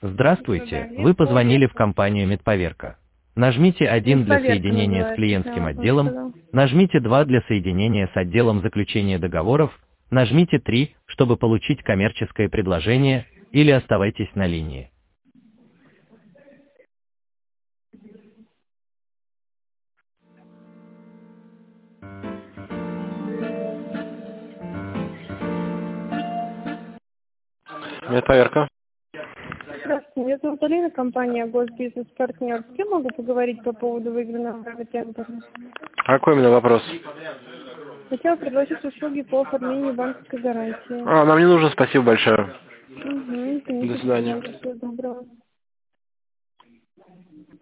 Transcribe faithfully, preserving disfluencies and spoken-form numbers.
Здравствуйте, вы позвонили в компанию Медповерка. Нажмите один для Медповерка соединения с называется, клиентским да, он отделом, сказал. нажмите два для соединения с отделом заключения договоров, нажмите три, чтобы получить коммерческое предложение, или оставайтесь на линии. Медповерка. Здравствуйте, меня зовут Алина, компания Госбизнес-партнер. С кем могу поговорить по поводу выигранного тендера? Какой именно вопрос? Хотела предложить услуги по оформлению банковской гарантии. А, нам не нужно, спасибо большое. Угу, До извините, свидания. всего доброго.